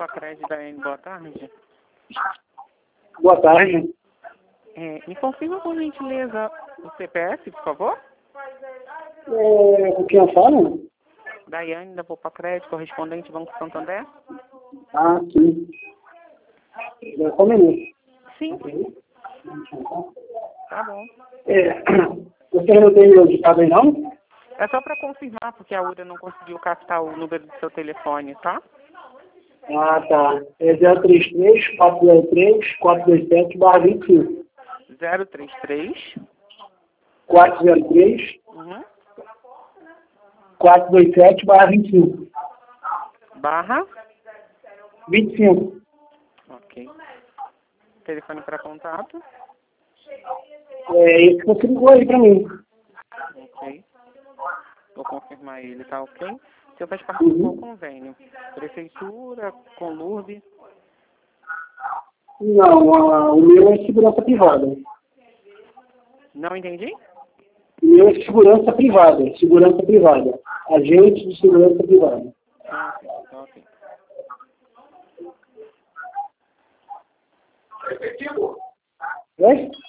Pacred da N, boa tarde. Boa tarde. Me confirma por gentileza o CPF, por favor? Com quem eu falo? Daiane, da Pacred, correspondente Banco Santander? Ah, sim. Só um minuto. Sim. Tá bom. Você não tem meu ditado aí, não? É só para confirmar, porque a URA não conseguiu captar o número do seu telefone, tá? Ah, tá. É 033-403-427-25. 033. 403 Uhum. 427-25. Barra? 25. Ok. Telefone para contato? É esse que você ligou aí pra mim. Ok. Vou confirmar ele, tá ok? O senhor faz parte do qual convênio? Prefeitura, Conlurb? Não, o meu é segurança privada. Não entendi? O meu é segurança privada. Segurança privada. Agente de segurança privada. Ah, sim. Ok. É?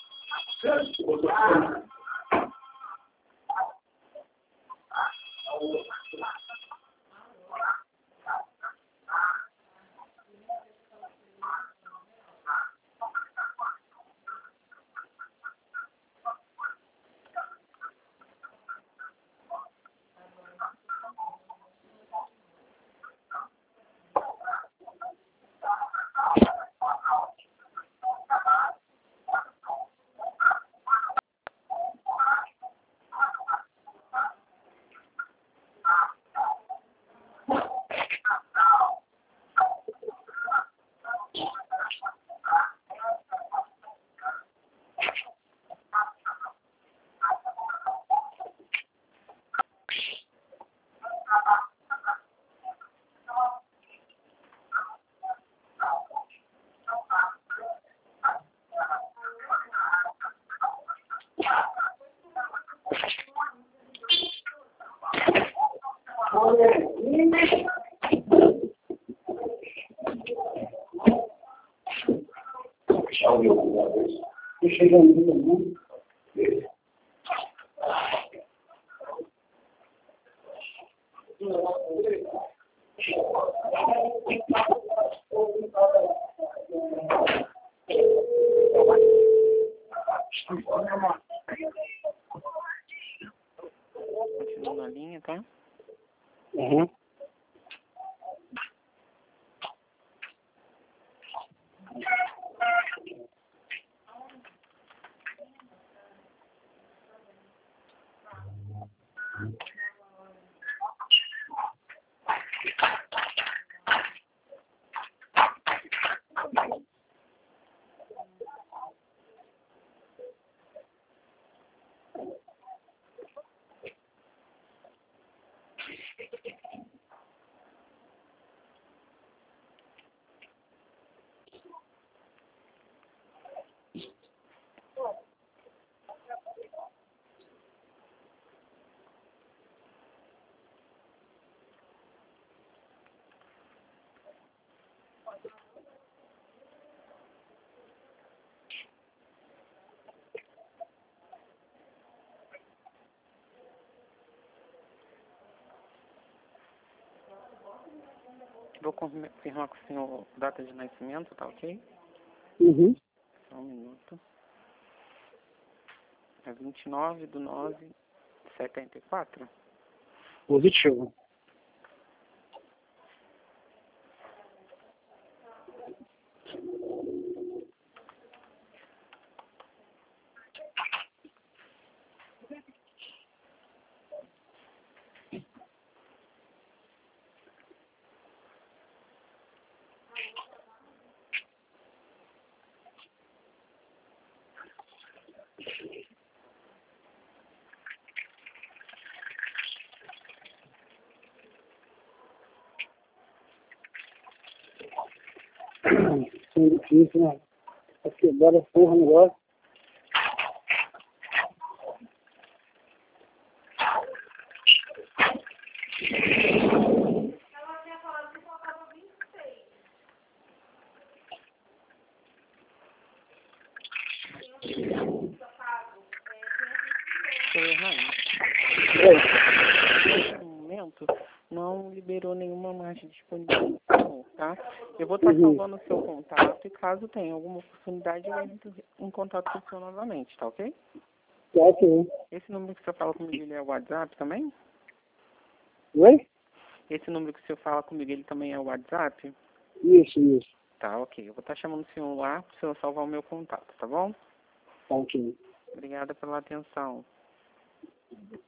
Continua na linha, tá? Uhum. Vou confirmar com o senhor data de nascimento, tá ok? Uhum. Só um minuto. É 29/9/74? Positivo. Sim, difícil, né? Tá quebrado a porra o negócio. Nesse momento, não liberou nenhuma margem disponível, tá? Eu vou estar salvando o seu contato e caso tenha alguma oportunidade, eu entro em contato com o senhor novamente, tá ok? Tá ok. Esse número que o senhor fala comigo, ele é o WhatsApp também? Oi? Esse número que o senhor fala comigo, ele também é o WhatsApp? Isso. Tá, ok. Eu vou estar chamando o senhor lá para o senhor salvar o meu contato, tá bom? Tá ok. Obrigada pela atenção.